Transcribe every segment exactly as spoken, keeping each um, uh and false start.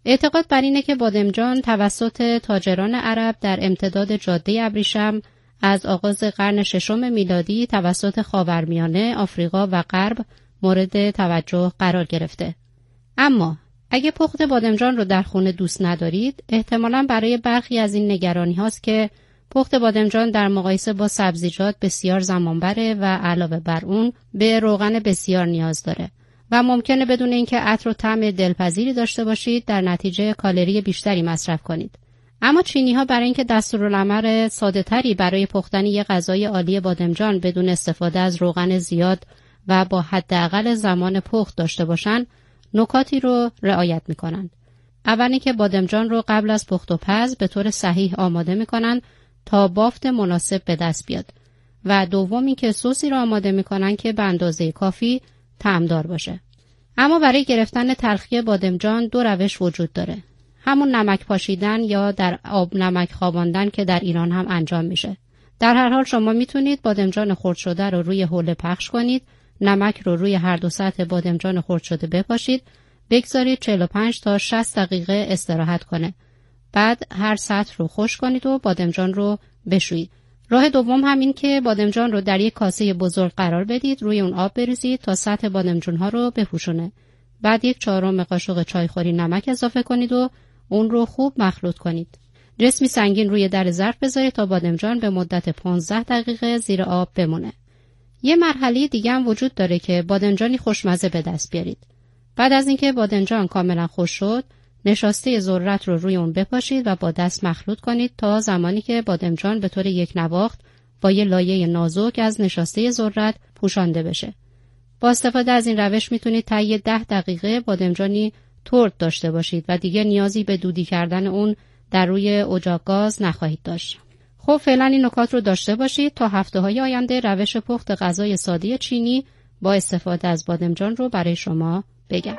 اعتقاد بر اینه که بادمجان توسط تاجران عرب در امتداد جاده ابریشم از آغاز قرن ششم میلادی توسط خاورمیانه، آفریقا و غرب مورد توجه قرار گرفته. اما اگه پخت بادمجان رو در خونه دوست ندارید، احتمالاً برای برخی از این نگرانی هاست که پخت بادمجان در مقایسه با سبزیجات بسیار زمان بره و علاوه بر اون به روغن بسیار نیاز داره و ممکنه بدون اینکه عطر و طعم دلپذیری داشته باشید در نتیجه کالری بیشتری مصرف کنید. اما چینی‌ها برای اینکه دستورالعمل ساده‌تری برای پختن یک غذای عالی بادمجان بدون استفاده از روغن زیاد و با حداقل زمان پخت داشته باشند، نکاتی رو رعایت می‌کنند. اول اینکه بادمجان رو قبل از پخت و پز به طور صحیح آماده می‌کنند تا بافت مناسب به دست بیاد و دوم اینکه سوسی رو آماده می‌کنند که به اندازه کافی طعمدار باشه. اما برای گرفتن تلخی بادمجان دو روش وجود داره. همون نمک پاشیدن یا در آب نمک خواباندن که در ایران هم انجام میشه. در هر حال شما میتونید بادمجان خرد شده رو روی حوله پخش کنید، نمک رو روی هر دو سطح بادمجان خرد شده بپاشید، بگذارید چهل و پنج تا شصت دقیقه استراحت کنه. بعد هر سطح رو خشک کنید و بادمجان رو بشویید. راه دوم همین که بادمجان رو در یک کاسه بزرگ قرار بدید، روی اون آب بریزید تا سطح بادمجان ها رو بپوشونه. بعد یک چهارم قاشق چایخوری نمک اضافه کنید و اون رو خوب مخلوط کنید. جسمی سنگین روی در ظرف بذارید تا بادمجان به مدت پانزده دقیقه زیر آب بمونه. یه مرحله دیگه هم وجود داره که بادمجانی خوشمزه به دست بیارید. بعد از اینکه بادمجان کاملا خشک شد، نشاسته ذرت رو روی اون بپاشید و با دست مخلوط کنید تا زمانی که بادمجان به طور یک نواخت با یه لایه نازک از نشاسته ذرت پوشانده بشه. با استفاده از این روش میتونید تا یه ده دقیقه بادمجانی ترد داشته باشید و دیگه نیازی به دودی کردن اون در روی اجاق گاز نخواهید داشت. خب فعلا این نکات رو داشته باشید تا هفته های آینده روش پخت غذای ساده چینی با استفاده از بادمجان رو برای شما بگم.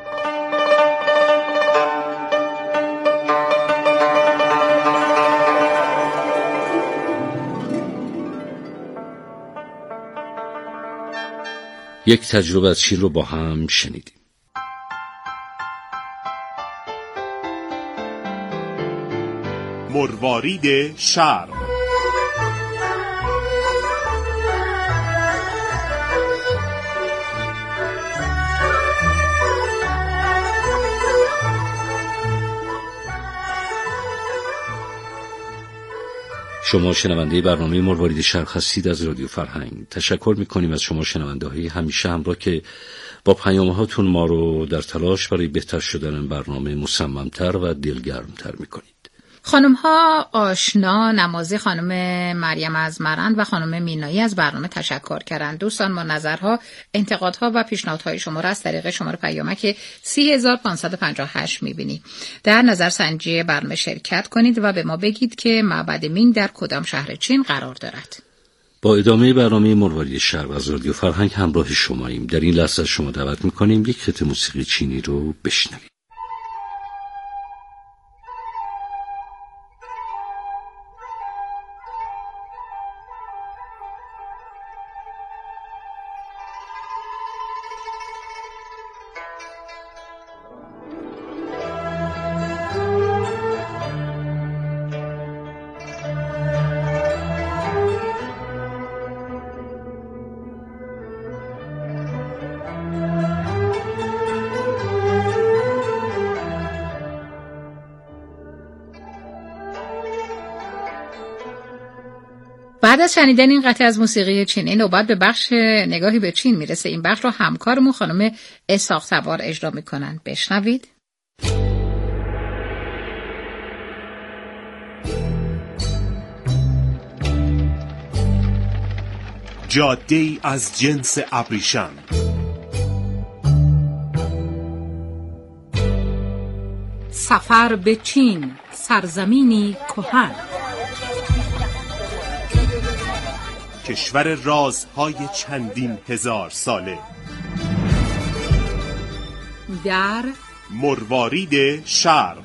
یک تجربه از شیر رو با هم شنیدیم. مروارید شرق. شما شنونده برنامه مروارید شرق هستید از رادیو فرهنگ. تشکر میکنیم از شما شنونده های همیشه همراه که با پیام هاتون ما رو در تلاش برای بهتر شدن برنامه مصممتر و دلگرمتر میکنید. خانم ها آشنا نمازی، خانم مریم از مرند و خانم مینایی از برنامه تشکر کردند. دوستان ما نظرها، انتقادها و پیشنهادهای شما را از طریق شماره پیامک سی هزار و پانصد و پنجاه و هشت میبینی. در نظر سنجی برنامه شرکت کنید و به ما بگید که معبد مینگ در کدام شهر چین قرار دارد. با ادامه برنامه مروارید شرق از رادیو فرهنگ همراه شماییم. در این لحظه شما دعوت میکنیم یک قطعه موسیقی چینی رو بشنوید. بعد از شنیدن این قطعه از موسیقی چینی نوبت به بخش نگاهی به چین میرسه. این بخش رو همکارمون خانم اسحاق سوار اجرا میکنن. بشنوید. جاده‌ای از جنس ابریشم، سفر به چین، سرزمینی کهن، کشور رازهای چندین هزار ساله. در مروارید شرق.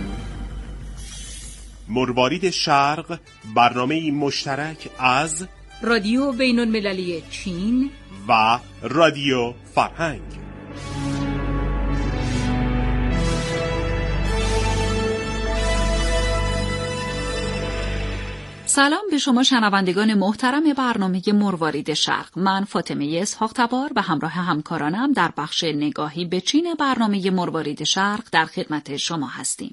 مروارید شرق برنامه‌ای مشترک از رادیو بین المللی چین و رادیو فرهنگ. سلام به شما شنوندگان محترم برنامه مروارید شرق. من فاطمه اسحاق تبار و همراه همکارانم در بخش نگاهی به چین برنامه مروارید شرق در خدمت شما هستیم.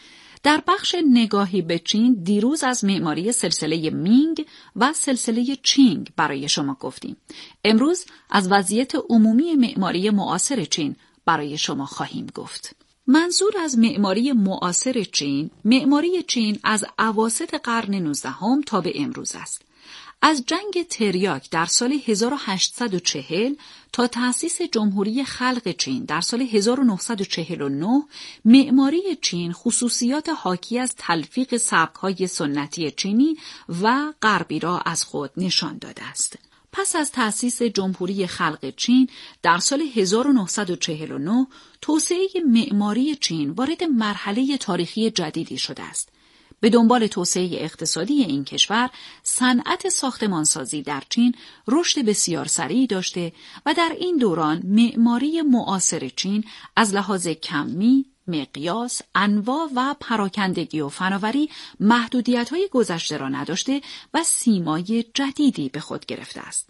در بخش نگاهی به چین دیروز از معماری سلسله مینگ و سلسله چینگ برای شما گفتیم. امروز از وضعیت عمومی معماری معاصر چین برای شما خواهیم گفت. منظور از معماری معاصر چین، معماری چین از اواسط قرن نوزدهم تا به امروز است. از جنگ تریاک در سال هزار و هشتصد و چهل تا تأسیس جمهوری خلق چین در سال هزار و نهصد و چهل و نه، معماری چین خصوصیات حاکی از تلفیق سبک‌های سنتی چینی و غربی را از خود نشان داده است. پس از تأسیس جمهوری خلق چین در سال هزار و نهصد و چهل و نه، توسعه معماری چین وارد مرحله تاریخی جدیدی شده است. به دنبال توسعه اقتصادی این کشور، صنعت ساختمانسازی در چین رشد بسیار سریعی داشته و در این دوران معماری معاصر چین از لحاظ کمی، مقیاس، انواع و پراکندگی و فناوری محدودیت‌های گذشته را نداشته و سیمای جدیدی به خود گرفته است.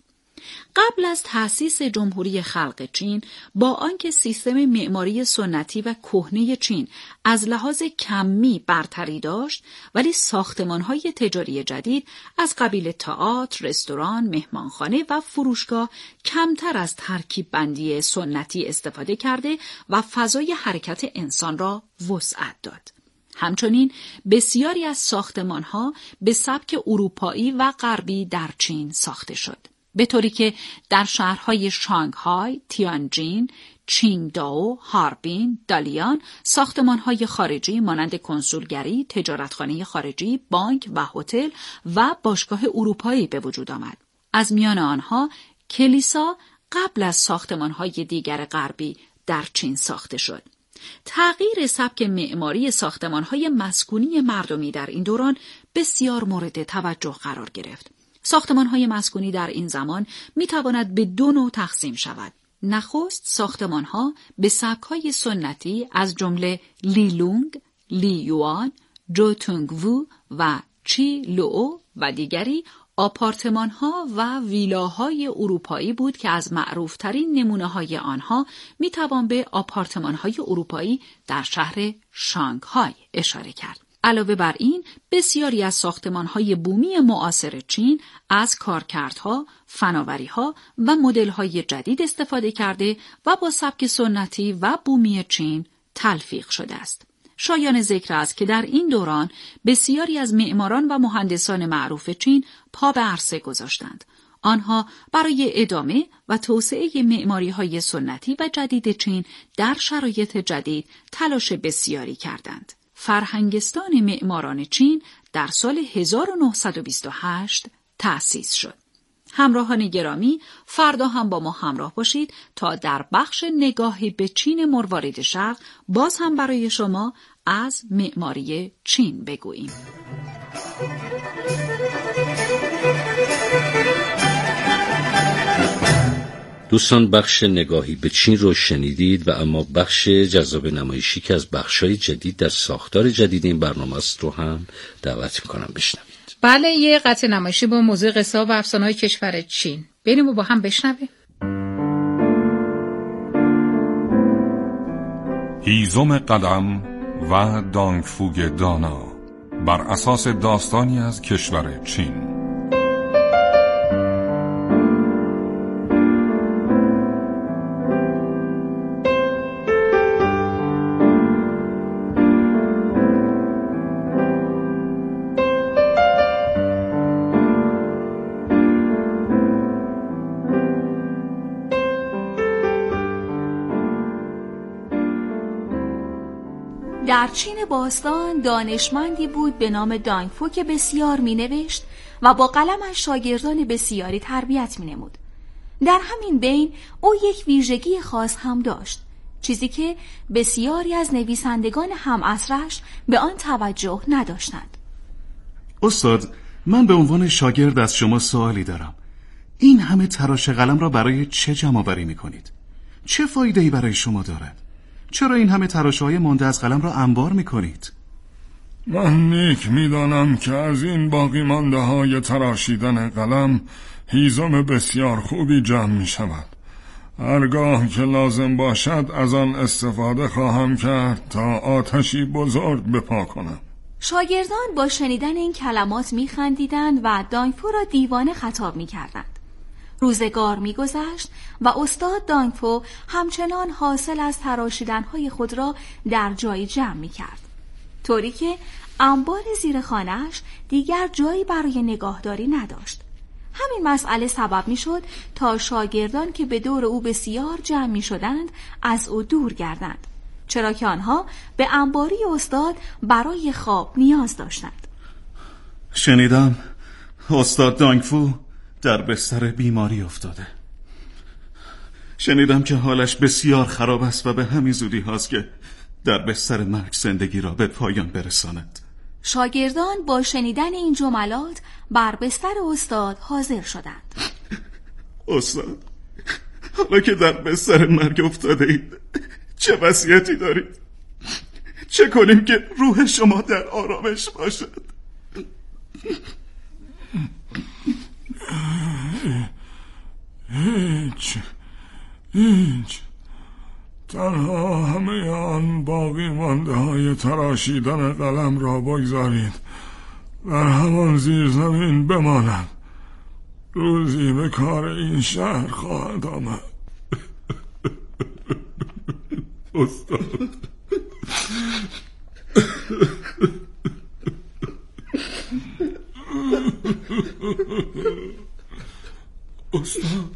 قبل از تأسیس جمهوری خلق چین، با آنکه سیستم معماری سنتی و کهنه چین از لحاظ کمی برتری داشت، ولی ساختمان‌های تجاری جدید از قبیل تئاتر، رستوران، مهمانخانه و فروشگاه کمتر از ترکیب بندی سنتی استفاده کرده و فضای حرکت انسان را وسعت داد. همچنین بسیاری از ساختمان‌ها به سبک اروپایی و غربی در چین ساخته شد، به طوری که در شهرهای شانگهای، تیانجین، چینگداو، هاربین، دالیان ساختمانهای خارجی مانند کنسولگری، تجارتخانه خارجی، بانک و هتل و باشگاه اروپایی به وجود آمد. از میان آنها کلیسا قبل از ساختمانهای دیگر غربی در چین ساخته شد. تغییر سبک معماری ساختمانهای مسکونی مردمی در این دوران بسیار مورد توجه قرار گرفت. ساختمان‌های مسکونی در این زمان می‌تواند به دو نوع تقسیم شود. نخست ساختمان‌ها به سبک‌های سنتی از جمله لیلونگ، لیوان، جوتونگوو و چی لو و دیگری آپارتمان‌ها و ویلاهای اروپایی بود که از معروف‌ترین نمونه‌های آنها می‌توان به آپارتمان‌های اروپایی در شهر شانگهای اشاره کرد. علاوه بر این، بسیاری از ساختمان‌های بومی معاصر چین از کارکردها، فناوری‌ها و مدل‌های جدید استفاده کرده و با سبک سنتی و بومی چین تلفیق شده است. شایان ذکر است که در این دوران بسیاری از معماران و مهندسان معروف چین پا به عرصه گذاشتند. آنها برای ادامه و توسعه معماری‌های سنتی و جدید چین در شرایط جدید تلاش بسیاری کردند. فرهنگستان معماران چین در سال هزار و نهصد و بیست و هشت تأسیس شد. همراهان گرامی، فردا هم با ما همراه باشید تا در بخش نگاهی به چین مروارید شرق باز هم برای شما از معماری چین بگوییم. دوستان، بخش نگاهی به چین رو شنیدید و اما بخش جذاب نمایشی که از بخش‌های جدید در ساختار جدید این برنامه است رو هم دعوت می‌کنم بشنوید. بله، یه قطعه نمایشی با موضوع قصه و افسانه‌های کشور چین. بریم و با هم بشنویم. هیزم قدم و دانگفوگ دانا بر اساس داستانی از کشور چین. در چین باستان دانشمندی بود به نام دانگفو که بسیار می نوشت و با قلمش شاگردان بسیاری تربیت می نمود. در همین بین او یک ویژگی خاص هم داشت، چیزی که بسیاری از نویسندگان هم عصرش به آن توجه نداشتند. استاد، من به عنوان شاگرد از شما سوالی دارم. این همه تراش قلم را برای چه جمع آوری می‌کنید؟ چه فایده‌ای برای شما دارد؟ چرا این همه تراشه‌های مانده از قلم را انبار می‌کنید؟ من نیک می‌دانم که از این باقی مانده های تراشیدن قلم هیزم بسیار خوبی جمع می‌شود. هرگاه که لازم باشد از آن استفاده خواهم کرد تا آتشی بزرگ بپا کنم. شاگردان با شنیدن این کلمات می‌خندیدند و دانگفو را دیوانه خطاب می‌کردند. روزگار می‌گذشت و استاد دانگفو همچنان حاصل از تراشیدن‌های خود را در جایی جمع می‌کرد، طوری که انبار زیر خانه‌اش دیگر جایی برای نگاهداری نداشت. همین مسئله سبب می‌شد تا شاگردان که به دور او بسیار جمع می‌شدند از او دور گردند، چرا که آنها به انباری استاد برای خواب نیاز داشتند. شنیدم استاد دانگفو در بستر بیماری افتاده. شنیدم که حالش بسیار خراب است و به همین زودی هاست که در بستر مرگ زندگی را به پایان برساند. شاگردان با شنیدن این جملات بر بستر استاد حاضر شدند. استاد، حالا که در بستر مرگ افتاده اید، چه وصیتی دارید؟ چه کنیم که روح شما در آرامش باشد؟ هیچ هیچ تنها همه آن باقی مانده های تراشیدن قلم را بگذارید در همان زیر زمین بماند. روزی به کار این شهر خواهد آمد. استاد استاد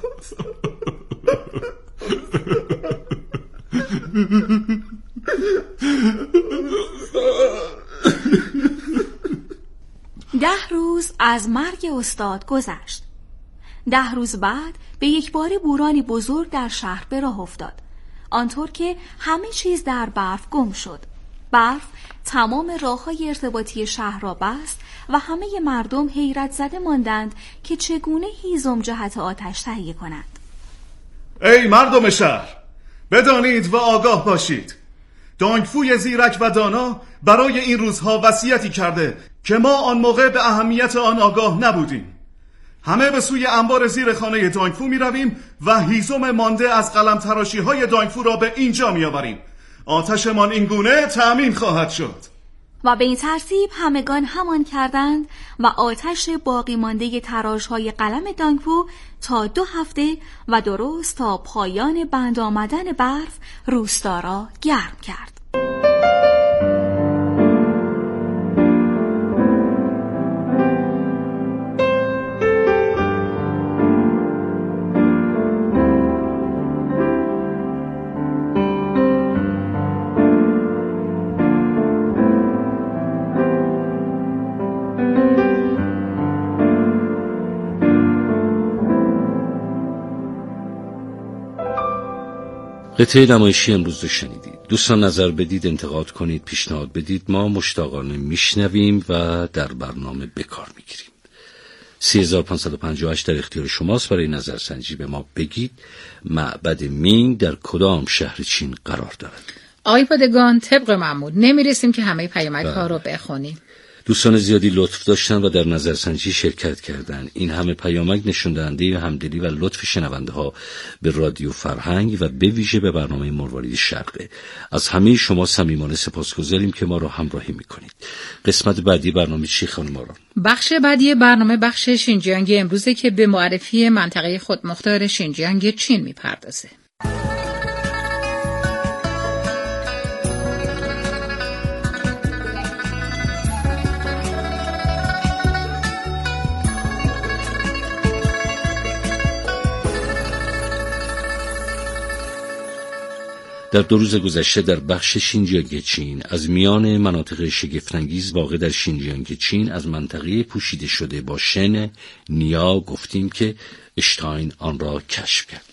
ده روز از مرگ استاد گذشت. ده روز بعد به یک بار بورانی بزرگ در شهر به راه افتاد، آنطور که همه چیز در برف گم شد. برف تمام راه‌های ارتباطی شهر را بست و همه مردم حیرت زده ماندند که چگونه هیزم جهت آتش تهیه کنند. ای مردم شهر، بدانید و آگاه باشید، دانگفوی زیرک و دانا برای این روزها وصیتی کرده که ما آن موقع به اهمیت آن آگاه نبودیم. همه به سوی انبار زیر خانه دانگفو می رویم و هیزم مانده از قلم تراشی های دانگفو را به اینجا می آوریم. آتشمان این گونه تأمین خواهد شد. و به این ترتیب همگان همان کردند و آتش باقی مانده تراش های قلم دانگفو تا دو هفته و درست تا پایان بند آمدن برف روستا را گرم کرد. قطعه نمایشی امروز رو شنیدید. دوستان نظر بدید، انتقاد کنید، پیشنهاد بدید. ما مشتاقانه میشنویم و در برنامه بکار میگیریم. سه هزار و پانصد و پنجاه و هشت در اختیار شماست. برای نظرسنجی به ما بگید معبد مینگ در کدام شهر چین قرار دارد؟ آقای پادگان، طبق معمول نمیرسیم که همه پیامک ها رو بخونیم. دوستان زیادی لطف داشتن و در نظرسنجی شرکت کردند. این همه پیامک نشون دهنده همدلی و لطف شنونده ها به رادیو فرهنگ و به ویژه به برنامه مروارید شرقه. از همه شما صمیمانه سپاسگزاریم که ما را همراهی میکنید. قسمت بعدی برنامه چی خانم آرام؟ بخش بعدی برنامه بخش شینجیانگ امروزه که به معرفی منطقه خودمختار شینجیانگ چین میپردازه. در دو روز گذشته در بخش شینجیانگ چین از میان مناطق شگفت‌انگیز واقع در شینجیانگ چین از منطقه پوشیده شده با شن نیا گفتیم که اشتاین آن را کشف کرد.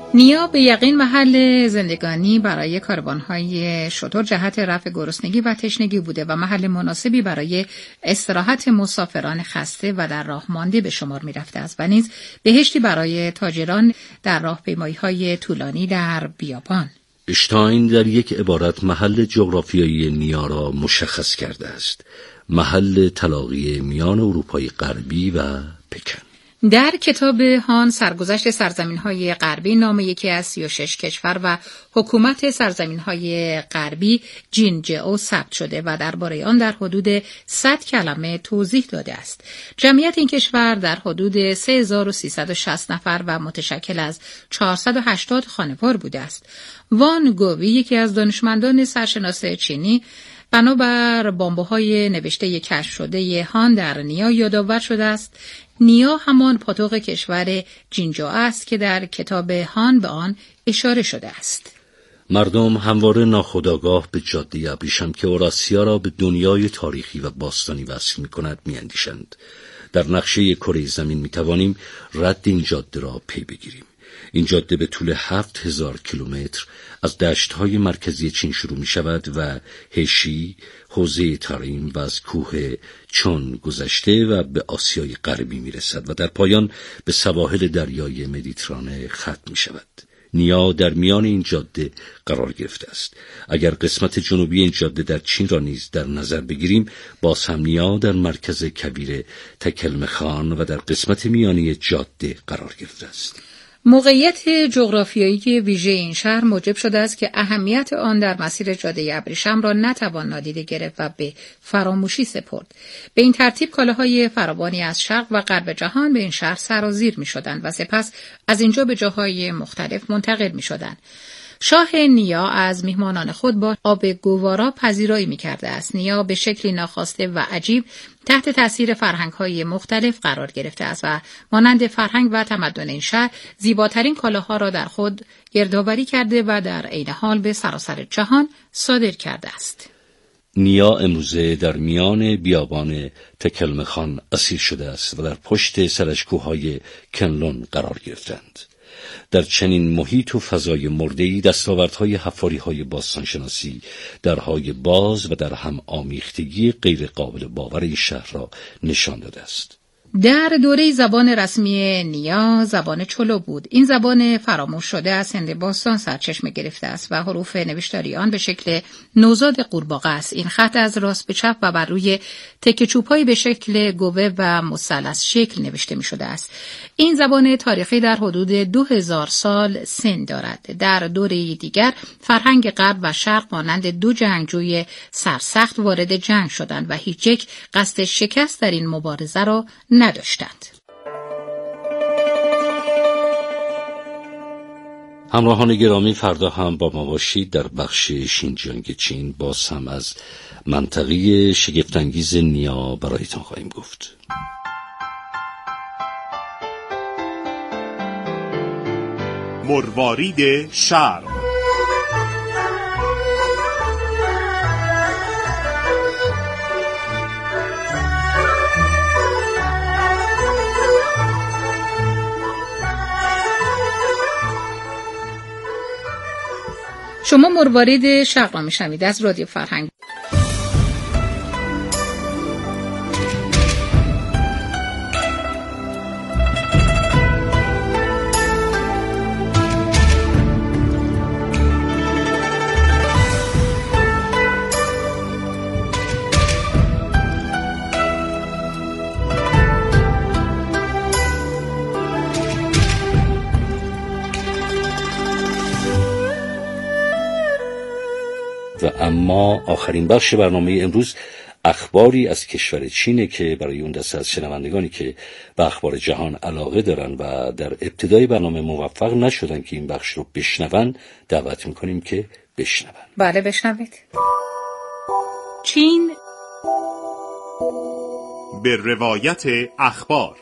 نیا به یقین محل زندگانی برای کاروان‌های شتر جهت رفع گرسنگی و تشنگی بوده و محل مناسبی برای استراحت مسافران خسته و در راه مانده به شمار می‌رفته است و نیز بهشتی برای تاجران در راهپیمایی‌های طولانی در بیابان. اشتاین در یک عبارت محل جغرافیایی نیا را مشخص کرده است: محل تلاقی میان اروپای غربی و پکن. در کتاب هان سرگذشت سرزمین‌های غربی نام یکی از سی و شش کشور و حکومت سرزمین‌های غربی جینجئو ثبت شده و درباره آن در حدود صد کلمه توضیح داده است. جمعیت این کشور در حدود سه هزار و سیصد و شصت نفر و متشکل از چهارصد و هشتاد خانوار بوده است. وان گوی یکی از دانشمندان سرشناس چینی بنابر بامبوهای نوشته کشف شده هان در نیا یادآور شده است: نیا همان پاتوق کشور جینجو است که در کتاب هان به آن اشاره شده است. مردم همواره ناخودآگاه به جاده ابریشم که اوراسیا را به دنیای تاریخی و باستانی وصل می‌کند می‌اندیشند. در نقشه کره زمین می‌توانیم رد این جاده را پی بگیریم. این جاده به طول هفت هزار کیلومتر از دشت‌های مرکزی چین شروع می‌شود و هشی، حوزه تاریم و از کوه چون گذشته و به آسیای غربی می‌رسد و در پایان به سواحل دریای مدیترانه ختم می‌شود. نیا در میان این جاده قرار گرفته است. اگر قسمت جنوبی این جاده در چین را نیز در نظر بگیریم، باز هم نیا در مرکز کویر تکلمخان و در قسمت میانی جاده قرار گرفته است. موقعیت جغرافیایی ویژه این شهر موجب شده است که اهمیت آن در مسیر جاده ابریشم را نتوان نادیده گرفت و به فراموشی سپرد. به این ترتیب کالاهای فراوانی از شرق و غرب جهان به این شهر سرازیر می شدند و سپس از اینجا به جاهای مختلف منتقل می شدند. شاه نیا از میهمانان خود با آب گوارا پذیرایی می‌کرده است. نیا به شکلی ناخواسته و عجیب تحت تاثیر فرهنگ‌های مختلف قرار گرفته است و مانند فرهنگ و تمدن این شهر زیباترین کالاها را در خود گردآوری کرده و در عین حال به سراسر جهان صادر کرده است. نیا امروزه در میان بیابان تکلمخان اسیر شده است و در پشت سرش کوههای کنلون قرار گرفتند. در چنین محیط و فضای مرده‌ای دستاوردهای حفاری‌های باستانشناسی درهای باز و در هم آمیختگی غیر قابل باور این شهر را نشان داده است. در دوره زبان رسمی نیا زبان چولو بود. این زبان فراموش شده از هند باستان سرچشمه گرفته است و حروف نوشتاری آن به شکل نوزاد قورباغه است. این خط از راست به چپ و بر روی تکه چوب‌هایی به شکل گوه و مثلث شکل نوشته می شده است. این زبان تاریخی در حدود دو هزار سال سن دارد. در دوره دیگر فرهنگ غرب و شرق مانند دو جنگجوی سرسخت وارد جنگ شدند و هیچ یک قصد شکست در این مبارزه را نداشتند. همراهان گرامی، فردا هم با ما باشید. در بخش شینجیانگ چین باز هم از منطقه شگفت‌انگیز نیا برایتان خواهیم گفت. مروارید شرق. شما مروارید شرق را میشنوید از رادیو فرهنگ. و اما آخرین بخش برنامه امروز اخباری از کشور چینه که برای اون دسته از شنوندگانی که به اخبار جهان علاقه دارن و در ابتدای برنامه موفق نشدن که این بخش رو بشنون دعوت میکنیم که بشنون. بله بشنوید. چین به روایت اخبار.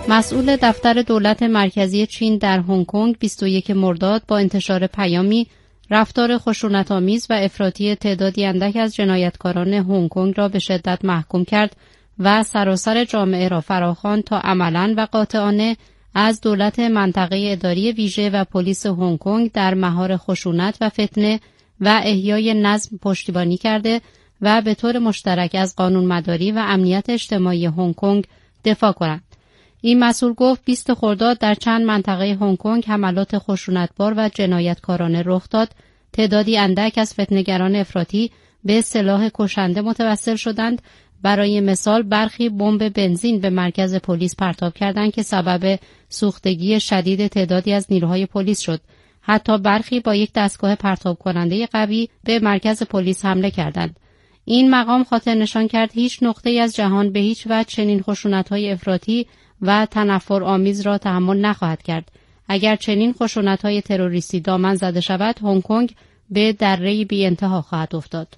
مسئول دفتر دولت مرکزی چین در هنگ کنگ بیست و یکم مرداد با انتشار پیامی رفتار خشونت‌آمیز و افراطی تعدادی اندک از جنایتکاران هنگ کنگ را به شدت محکوم کرد و سراسر جامعه را فراخواند تا عملاً و قاطعانه از دولت منطقه اداری ویژه و پلیس هنگ کنگ در مهار خشونت و فتنه و احیای نظم پشتیبانی کرده و به طور مشترک از قانونمداری و امنیت اجتماعی هنگ کنگ دفاع کنند. این مسئول گفت بیست خرداد در چند منطقه هنگ کنگ حملات خشونتبار و جنایتکارانه رخ داد. تعدادی اندک از فتنه‌گران افراطی به سلاح کشنده متوسل شدند. برای مثال برخی بمب بنزین به مرکز پلیس پرتاب کردند که سبب سوختگی شدید تعدادی از نیروهای پلیس شد. حتی برخی با یک دستگاه پرتاب کننده قوی به مرکز پلیس حمله کردند. این مقام خاطر نشان کرد هیچ نقطه‌ای از جهان به هیچ وجه چنین خشونت‌های افراطی و تنفرآمیز را تحمل نخواهد کرد. اگر چنین خشونت‌های تروریستی دامن زده شود، هنگ کنگ به دره‌ای بی انتها خواهد افتاد.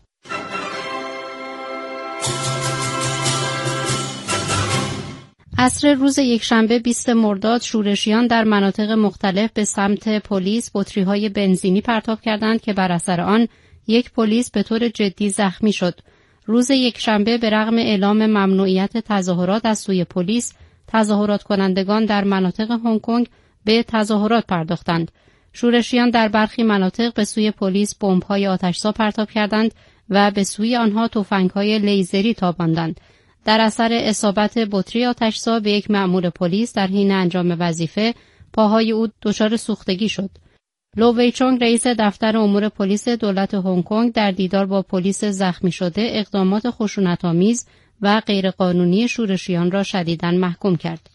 عصر روز یکشنبه بیست مرداد شورشیان در مناطق مختلف به سمت پلیس بطری‌های بنزینی پرتاب کردند که بر اثر آن یک پلیس به طور جدی زخمی شد. روز یکشنبه به رغم اعلام ممنوعیت تظاهرات از سوی پلیس، تظاهرات کنندگان در مناطق هنگ کنگ به تظاهرات پرداختند. شورشیان در برخی مناطق به سوی پلیس بمب‌های آتش‌زا پرتاب کردند و به سوی آنها تفنگ‌های لیزری تاباندند. در اثر اصابت بطری آتش‌زا به یک مأمور پلیس در حین انجام وظیفه، پاهای او دچار سوختگی شد. لو وی چونگ رئیس دفتر امور پلیس دولت هنگ کنگ در دیدار با پلیس زخمی شده اقدامات خشونت‌آمیز و غیرقانونی شورشیان را شدیداً محکوم کرد.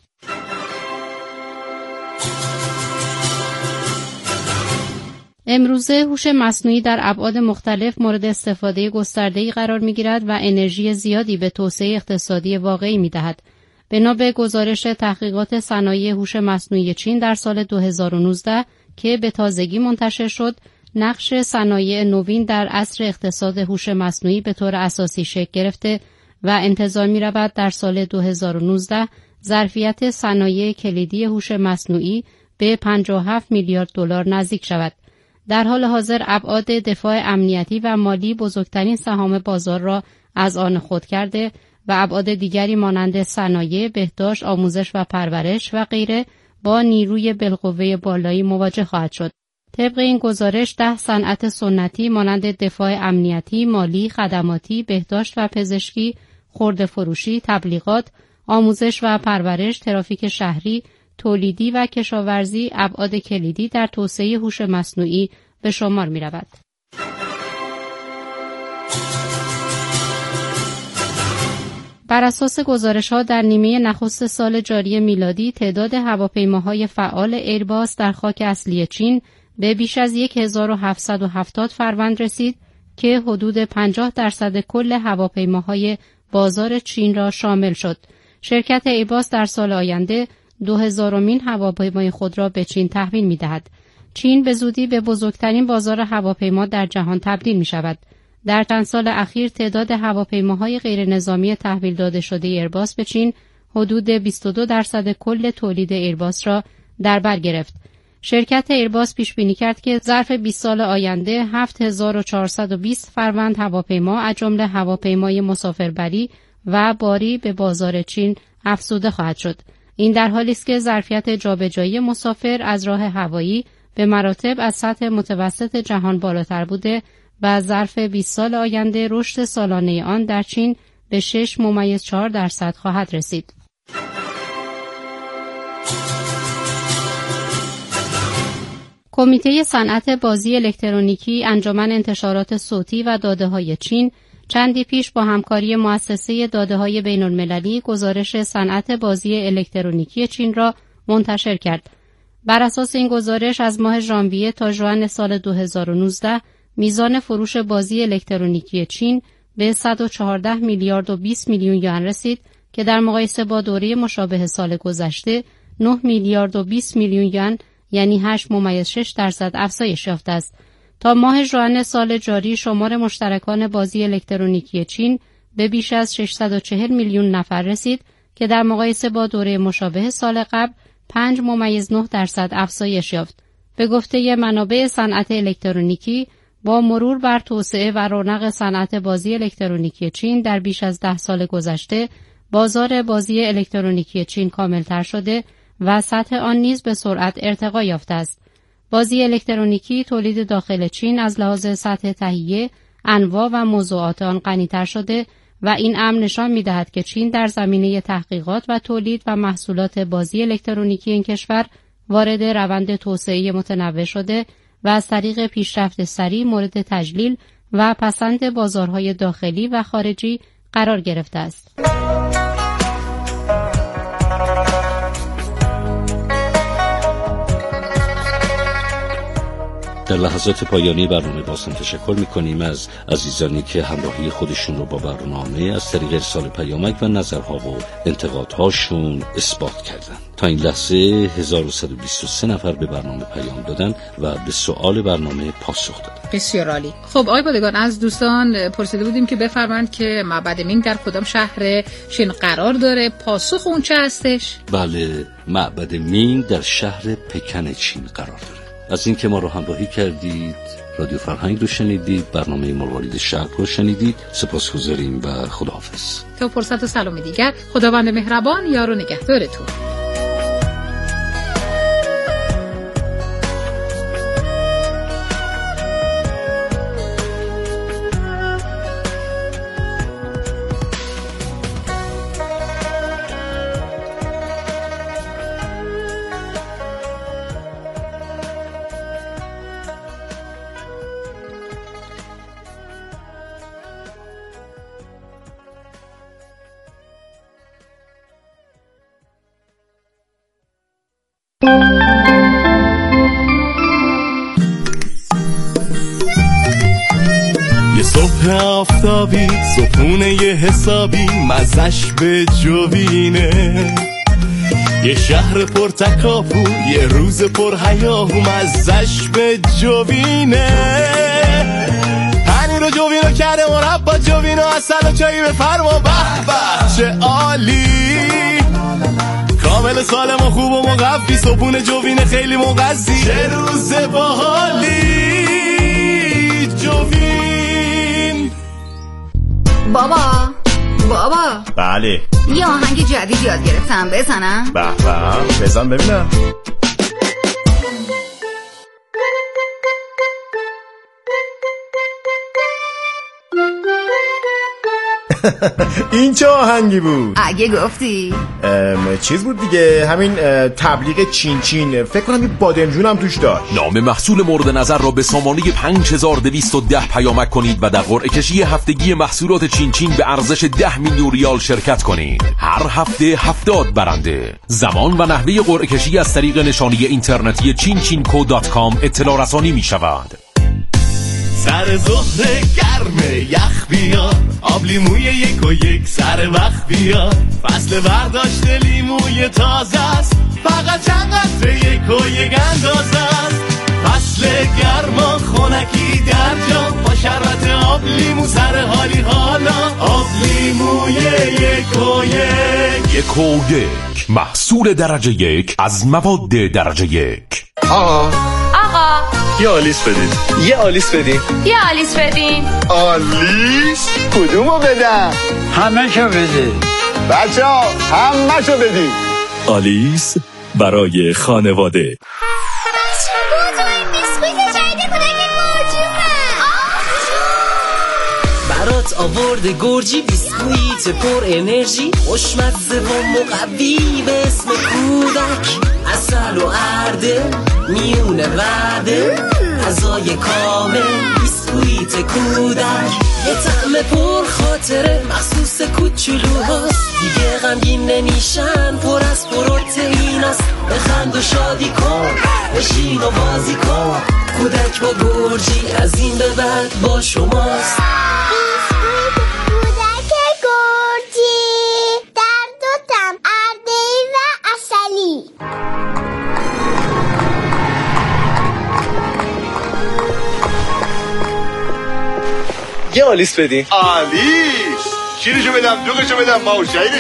امروزه هوش مصنوعی در ابعاد مختلف مورد استفاده گسترده‌ای قرار می‌گیرد و انرژی زیادی به توسعه اقتصادی واقعی می‌دهد. بنا به گزارش تحقیقات صنایع هوش مصنوعی چین در سال دو هزار و نوزده که به تازگی منتشر شد، نقش صنایع نوین در عصر اقتصاد هوش مصنوعی به طور اساسی شکل گرفته و انتظار می‌رود در سال دو هزار و نوزده ظرفیت صنایع کلیدی هوش مصنوعی به پنجاه و هفت میلیارد دلار نزدیک شود. در حال حاضر ابعاد دفاع امنیتی و مالی بزرگترین سهام بازار را از آن خود کرده و ابعاد دیگری مانند صنایع، بهداشت، آموزش و پرورش و غیره با نیروی بالقوه بالایی مواجه خواهد شد. طبق این گزارش ده صنعت سنتی مانند دفاع امنیتی، مالی، خدماتی، بهداشت و پزشکی، خرده فروشی، تبلیغات، آموزش و پرورش، ترافیک شهری، تولیدی و کشاورزی ابعاد کلیدی در توسعه هوش مصنوعی به شمار می رود. بر اساس گزارش‌ها در نیمه نخست سال جاری میلادی تعداد هواپیماهای فعال ایرباس در خاک اصلی چین به بیش از هزار و هفتصد و هفتاد فروند رسید که حدود پنجاه درصد کل هواپیماهای بازار چین را شامل شد. شرکت ایرباس در سال آینده دو هزارمین هواپیمای خود را به چین تحویل می‌دهد. چین به زودی به بزرگترین بازار هواپیما در جهان تبدیل می‌شود. در چند سال اخیر تعداد هواپیماهای غیر نظامی تحویل داده شده ایرباس به چین حدود بیست و دو درصد کل تولید ایرباس را در بر گرفت. شرکت ایرباس پیش بینی کرد که ظرف بیست سال آینده هفت هزار و چهارصد و بیست فروند هواپیما از جمله هواپیمای مسافربری و باری به بازار چین افزوده خواهد شد. این در حالی است که ظرفیت جابجایی مسافر از راه هوایی به مراتب از سطح متوسط جهان بالاتر بوده و ظرف بیست سال آینده رشد سالانه آن در چین به شش ممیز چهار درصد خواهد رسید. کمیته صنعت بازی الکترونیکی انجمن انتشارات صوتی و داده‌های چین چندی پیش با همکاری مؤسسه داده‌های بین‌المللی گزارش صنعت بازی الکترونیکی چین را منتشر کرد. بر اساس این گزارش از ماه ژانویه تا ژوئن سال دو هزار و نوزده میزان فروش بازی الکترونیکی چین به صد و چهارده میلیارد و بیست میلیون یوان رسید که در مقایسه با دوره مشابه سال گذشته نه میلیارد و بیست میلیون یوان یعنی هشت ممیز شش درصد افزایش یافته است. تا ماه ژوئن سال جاری شمار مشترکان بازی الکترونیکی چین به بیش از ششصد و چهل میلیون نفر رسید که در مقایسه با دوره مشابه سال قبل پنج ممیز نه درصد افزایش یافت. به گفته منابع صنعت الکترونیکی، با مرور بر توسعه و رونق صنعت بازی الکترونیکی چین در بیش از ده سال گذشته، بازار بازی الکترونیکی چین کاملتر شده و سطح آن نیز به سرعت ارتقا یافته است. بازی الکترونیکی تولید داخل چین از لحاظ سطح تهیه، انواع و موضوعات آن غنی‌تر شده و این امر نشان می‌دهد که چین در زمینه تحقیقات و تولید و محصولات بازی الکترونیکی این کشور وارد روند توسعه متنوع شده و از طریق پیشرفت سریع مورد تجلیل و پسند بازارهای داخلی و خارجی قرار گرفته است. در لحظات پایانی برنامه بازم تشکر می‌کنیم از عزیزانی که همراهی خودشون رو با برنامه از طریق ارسال پیامک و نظرها و انتقادهاشون اثبات کردن. تا این لحظه هزار و صد و بیست و سه نفر به برنامه پیام دادن و به سوال برنامه پاسخ دادن. بسیار عالی. خب آقای بادگان، از دوستان پرسیده بودیم که بفرمایند که معبد مینگ در کدام شهر چین قرار داره؟ پاسخ اون چه هستش؟ بله، معبد مینگ در شهر پکن چین قرار داره. از این که ما رو همراهی کردید، رادیو فرهنگ رو شنیدید، برنامه مروارید شرق رو شنیدید، سپاسگزاریم و خداحافظ. تا فرصت و سلامی دیگر، خداوند مهربان یار و نگهدارتون. یه صبح آفتابی، صبحونه یه حسابی، مزش به جوینه. یه شهر پر تکاپو، یه روز پر هیاهو، مزش به جوینه. پنیر و جوینو کرده مربا، جوینو اصل و چایی بفرما، به به چه عالی. کامل سالم و خوب و مقفی، صبحونه جوینه خیلی مغذی، چه روز باحالی جوین. بابا بابا بله، یه آهنگ جدید یاد گرفتم، بزنم؟ به به، بزن ببینم. این چه آهنگی بود؟ اگه گفتی چیز بود دیگه، همین تبلیغ چین چین، فکر کنم این بادمجون هم توش داشت. نام محصول مورد نظر را به سامانه پنج هزار و دویست و ده پیامک کنید و در قرعه کشی هفتگی محصولات چین چین به ارزش ده میلیون ریال شرکت کنید. هر هفته هفتاد برنده. زمان و نحوه قرعه کشی از طریق نشانی اینترنتی چین چین کو دات کام اطلاع رسانی می شود. سر ظهر گرمه یخ بیار، آب لیموی یک و یک سر وقت بیار. فصل برداشت لیموی تازه است، فقط چند قطره یک و یک اندازه است. فصل گرما خونکی در جا، با شربت آب لیمو سر حالی حالا. آب لیموی یک و یک. یک و یک، محصول درجه یک از مواد درجه یک. آقا آقا یه آلیس بدین. یه آلیس بدین. یه آلیس بدین. آلیس؟ کدومو بدم؟ همه شو بدین بچه ها، همه شو بدین. آلیس برای خانواده. بچه بود و این بیسکویت جدید کودک گرجی برات آورده گرجی، بیسکویت پر انرژی، خوشمزه و مقوی به اسم کودک. عسل و ارده میونه وعده، غذای کامل بیسکویت کودک. یه طعم پر خاطره مخصوص کوچولوهاست، دیگه غمگین نمیشن، پر از پروتئیناست. بخند و شادی کن، بشین و بازی کن، کودک با گرجی از این به بعد با شماست. یه آلیس بدین. آلیس؟ شیرشو بدم، دوغشو بدم، ماوشاییدشو